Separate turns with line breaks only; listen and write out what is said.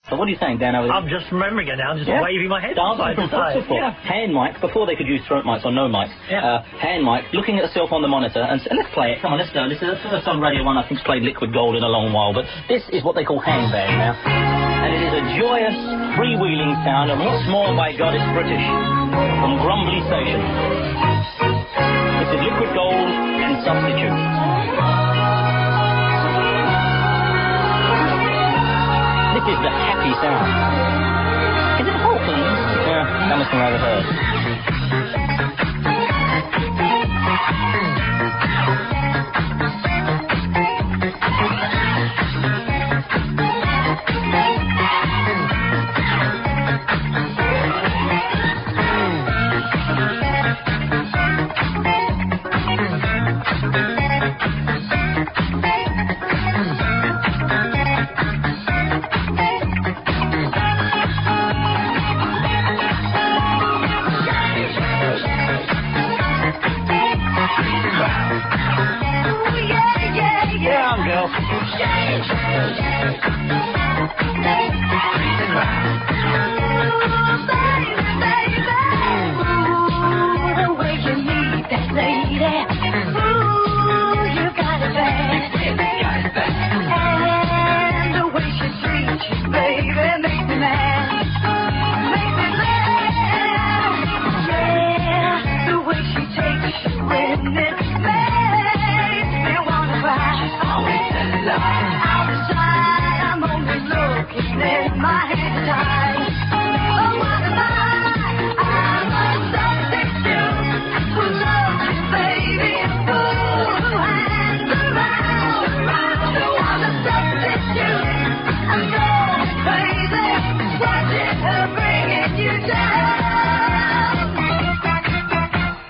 So what do you think, Dan?
I'm just remembering it now, just waving my head side to side.
Yeah. Hand mic, before they could use throat mics or no mics. Yeah. Hand mic, looking at herself on the monitor, and let's play it. Come on, let's go. This is the first on Radio 1 I think's played Liquid Gold in a long while, but this is what they call handbag now. And it is a joyous, freewheeling sound, and what's more, by God, it's British. From Grumbly Station. This is Liquid Gold and Substitute. This is the happy sound. Is it Hawkins? Yeah, that must be rather heard.
I'm only looking at my